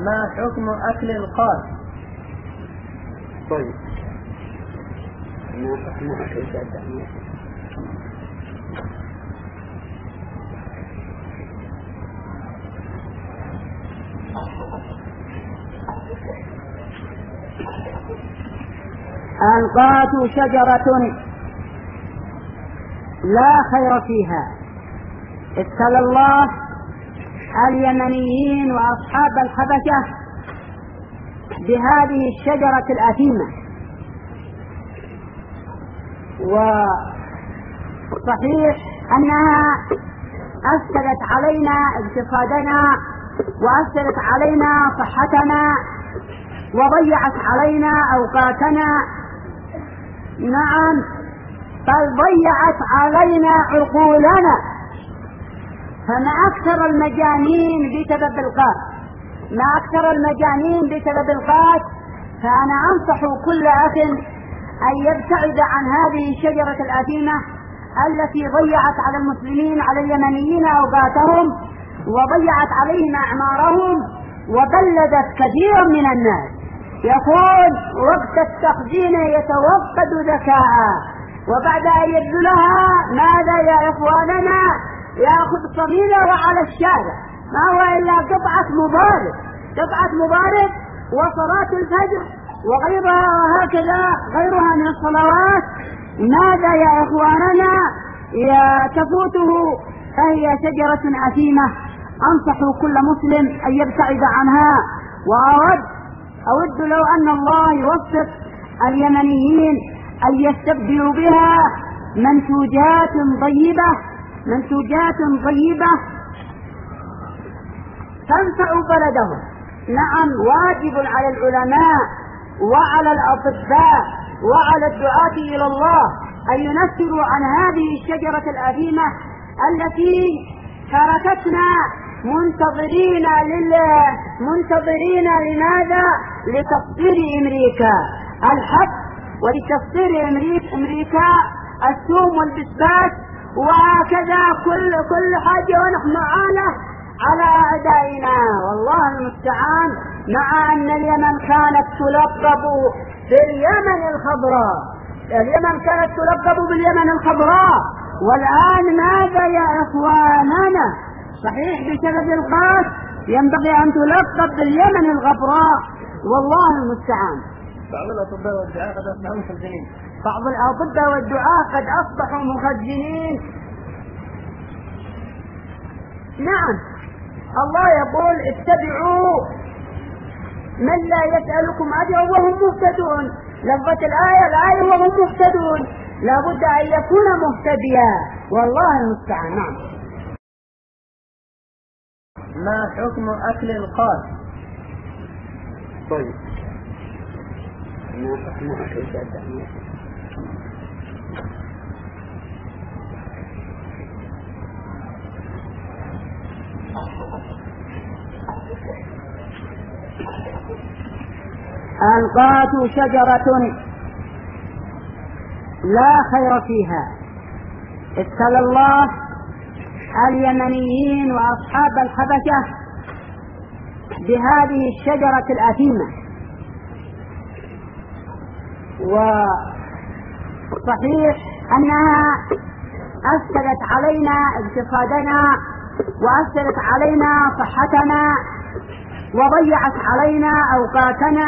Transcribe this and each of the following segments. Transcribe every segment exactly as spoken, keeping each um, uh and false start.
ما حكم أكل القاس؟ طيب ما حكم أكل القاس؟ القات شجرة لا خير فيها. ابتلى الله اليمنيين وأصحاب الحبشة بهذه الشجرة الأثيمة، وصحيح أنها أفسدت علينا اقتصادنا وأفسدت علينا صحتنا وضيعت علينا أوقاتنا. نعم، بل ضيعت علينا عقولنا. فما أكثر المجانين بسبب القات، ما أكثر المجانين بسبب القات. فأنا أنصح كل أخ أن يبتعد عن هذه الشجرة الأثيمة التي ضيعت على المسلمين على اليمنيين أوقاتهم وضيعت عليهم أعمارهم وبلدت كثيرا من الناس. يكون وقت التخزين يتوقد ذكاء، وبعد أن يبذلها ماذا يا إخواننا؟ يأخذ صغيرة وعلى الشارع، ما هو إلا قطعة مبارد قطعة مبارد وصلاة الفجر وغيرها وهكذا غيرها من الصلوات. ماذا يا إخواننا يا تفوته؟ فهي شجرة أثيمة. أنصح كل مسلم أن يبتعد عنها. وأود أود لو أن الله يوفق اليمنيين أن يستبدلوا بها منتوجات طيبة منتوجات طيبة تنفع بلدهم. نعم، واجب على العلماء وعلى الأطباء وعلى الدعاة إلى الله أن ينفروا عن هذه الشجرة الأثيمة التي تركتنا منتظرين لله منتظرين لماذا؟ لتصدير أمريكا الحب، ولتصدير أمريكا الثوم والبسباس وهكذا كل كل حاجة، ونحن عانة على أعدائنا والله المستعان. مع أن اليمن كانت تلقب باليمن الخضراء، اليمن كانت تلقب باليمن الخضراء، والآن ماذا يا إخواننا؟ صحيح بسبب القات ينبغي أن تلقب باليمن الغبراء والله المستعان. بعض الأطباء والدعاء قد أصبحوا مخزنين بعض الأطباء والدعاء قد أصبحوا مخزنين. نعم، الله يقول اتبعوا من لا يسألكم أجرا وهم مهتدون. لفظة الآية الآية وهم مهتدون، لابد أن يكون مهتديا والله المستعان. نعم. ما حكم أكل القات؟ طيب ما حكم أكل القات؟ القات شجرة لا خير فيها. ابتلى الله اليمنيين وأصحاب الحبشة بهذه الشجرة الأثيمة، وصحيح أنها أفسدت علينا اقتصادنا وأفسدت علينا صحتنا وضيعت علينا أوقاتنا.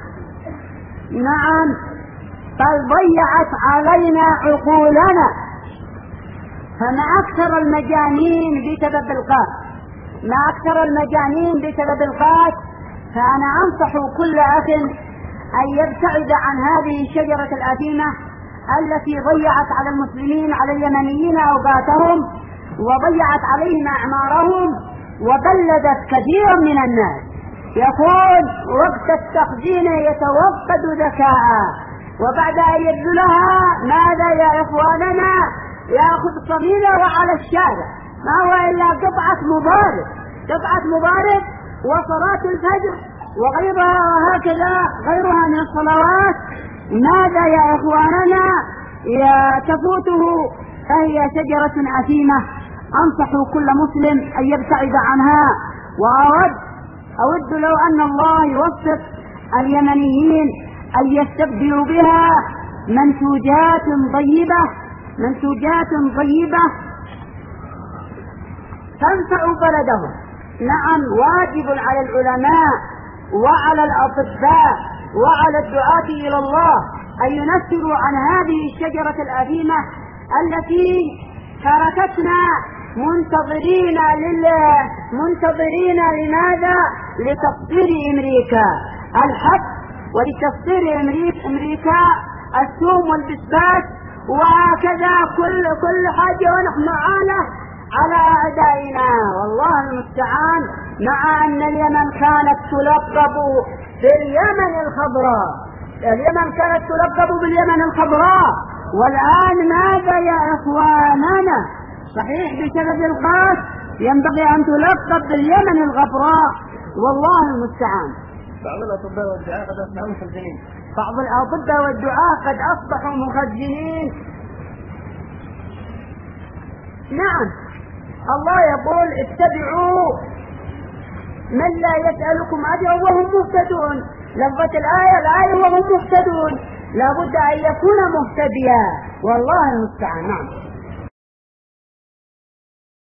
نعم، بل ضيعت علينا عقولنا. فما أكثر المجانين بسبب القات، ما أكثر المجانين بسبب القات. فأنا أنصح كل أخ أن يبتعد عن هذه الشجرة الأثيمة التي ضيعت على المسلمين على اليمنيين أوقاتهم وضيعت عليهم أعمارهم وبلدت كثيرا من الناس. يكون وقت التخزين يتوقد ذكاء، وبعد أن يبذلها ماذا يا إخواننا؟ يأخذ صغيرة وعلى الشارع، ما هو إلا قطعة مبارد قطعة مبارد وصلاة الفجر وغيرها وهكذا غيرها من الصلوات. ماذا يا إخواننا يا تفوته؟ فهي شجرة أثيمة. أنصح كل مسلم أن يبتعد عنها. وأود أود لو أن الله يوفق اليمنيين أن يستبدلوا بها منسوجات طيبة منسوجات طيبة تنفع بلدهم. نعم، واجب على العلماء وعلى الأطباء وعلى الدعاة إلى الله أن ينفروا عن هذه الشجرة الأثيمة التي تركتنا منتظرين لله منتظرين لماذا؟ لتصدير أمريكا الحب، ولتصدير أمريكا الثوم والبسباس، وهكذا كل كل حاجة، ونحن عانة على أعدائنا والله المستعان. مع أن اليمن كانت تلقب باليمن الخضراء، اليمن كانت تلقب باليمن الخضراء، والآن ماذا يا إخواننا؟ صحيح بسبب القاس ينبغي أن تلقب باليمن الغبراء والله المستعان. بعض الأطباء والدعاء قد أصبحوا مخزنين بعض الأطباء والدعاء قد أصبحوا مخزنين. نعم، الله يقول اتبعوا من لا يسألكم أجرا وهم مهتدون. لفظة الآية الآية وهم مهتدون، لابد أن يكون مهتديا والله المستعان. نعم.